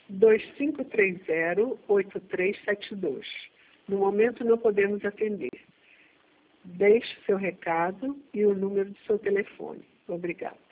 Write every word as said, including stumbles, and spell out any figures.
dois cinco três zero, oito três sete dois. No momento não podemos atender. Deixe seu recado e o número do seu telefone. Obrigada.